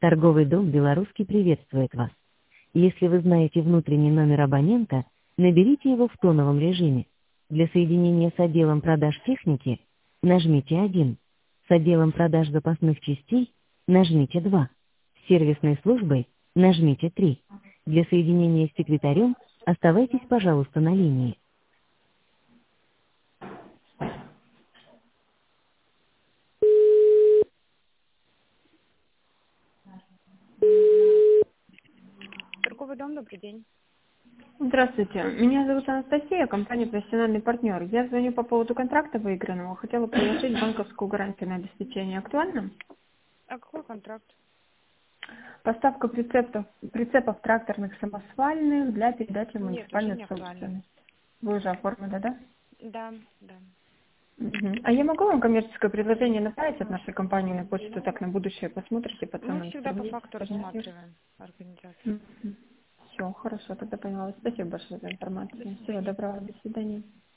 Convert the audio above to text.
Торговый дом «Белорусский» приветствует вас. Если вы знаете внутренний номер абонента, наберите его в тоновом режиме. Для соединения с отделом продаж техники нажмите 1. С отделом продаж запасных частей нажмите 2. С сервисной службой нажмите 3. Для соединения с секретарем оставайтесь, пожалуйста, на линии. Торговый дом, добрый день. Здравствуйте, меня зовут Анастасия, компания «Профессиональный партнер». Я звоню по поводу контракта выигранного. Хотела предложить банковскую гарантию на обеспечение. Актуально? А какой контракт? Поставка прицепов тракторных самосвальных для передачи в Нет, уже муниципальную не актуально. собственность. Вы уже оформили, да? Да, да. Мгм. А я могу вам коммерческое предложение направить от нашей компании на почту, так на будущее посмотрите, Мы потом всегда по сравните. факту рассматриваем организацию. Все, хорошо, тогда поняла. Спасибо большое за До информацию. Всего свидания. доброго, до свидания.